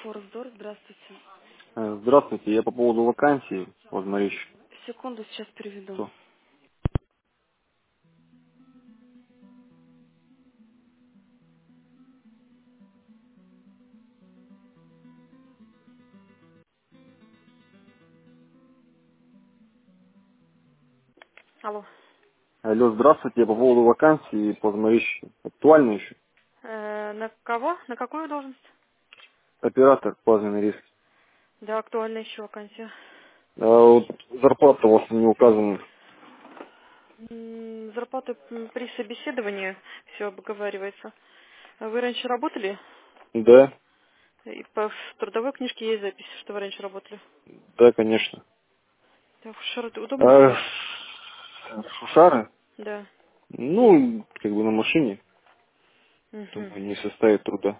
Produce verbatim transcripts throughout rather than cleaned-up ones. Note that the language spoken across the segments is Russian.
Форсдор, здравствуйте. Э, Здравствуйте, я по поводу вакансии, вот смотрите, Секунду, сейчас переведу. что. Алло. Алло, здравствуйте, я по поводу вакансии, посмотрите, актуально еще. Э, на кого? На какую должность? Оператор, плазменный риск. Да, актуальна еще вакансия. А вот зарплата у вас не указана. М, Зарплата м, при собеседовании все обговаривается. А Вы раньше работали? Да, И по в трудовой книжке есть запись, что вы раньше работали. да, конечно. Так, Шар, это удобно для А, вас? Шушары? Да. Ну, как бы на машине, Мгм. думаю, не составит труда.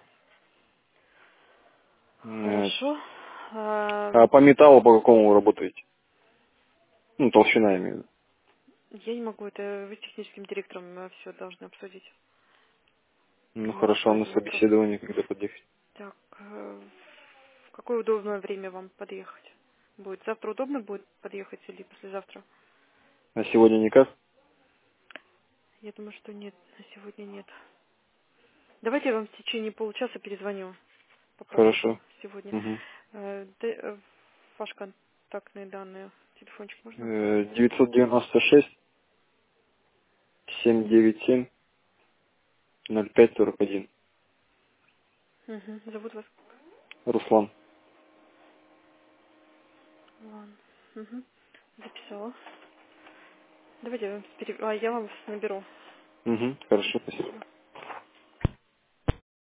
Э, Хорошо. А, А по металлу по какому вы работаете? Ну, толщина, я имею в виду. я не могу, это вы с техническим директором все должны обсудить. Ну, Не могу хорошо, а по на этому вопросу. собеседование когда подъехать. Так, э, в какое удобное время вам подъехать? Будет завтра удобно будет подъехать или послезавтра? А сегодня никак? Я думаю, что нет, на сегодня нет. Давайте я вам в течение получаса перезвоню по поводу Хорошо. сегодня. Угу. Э, д- э, Ваши контактные данные, телефончик можно? Э, девятьсот девяносто шесть семь девять семь ноль пять сорок один. Угу. Зовут вас? Руслан. Ладно. Угу. Записала. Давайте я вам, пере- а, я вам наберу. Угу. Хорошо, спасибо.